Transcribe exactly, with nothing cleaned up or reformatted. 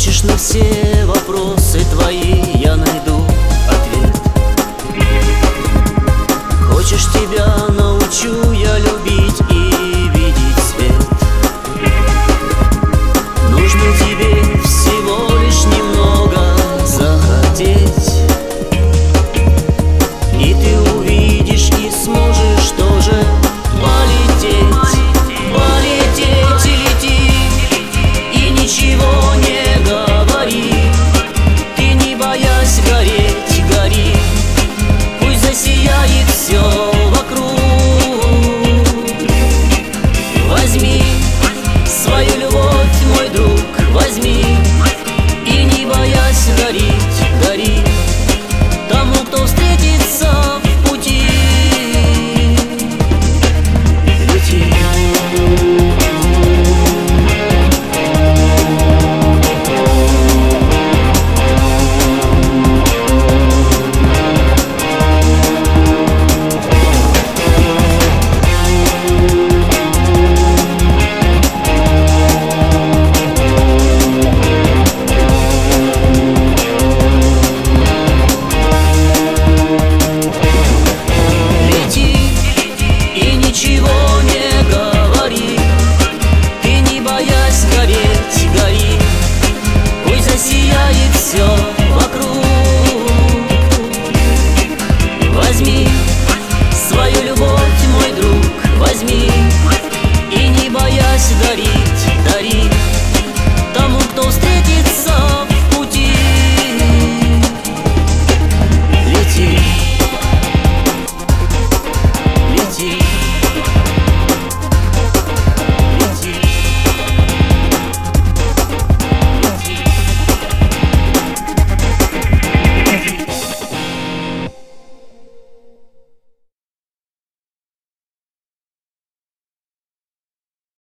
Хочешь, на все вопросы твои я найду ответ. Хочешь, тебя научу я любить и видеть свет. Нужно тебе всего лишь немного захотеть, и ты увидишь и сможешь тоже полететь. Полететь и лети, и ничего не говори. Ты, не боясь гореть, гори. Пусть засияет все вокруг. Возьми свою любовь, мой друг, возьми, и не боясь гореть, гори. Тому, кто встретится в пути, лети. Сияет все вокруг. Возьми свою любовь, мой друг, возьми, и не боясь гори.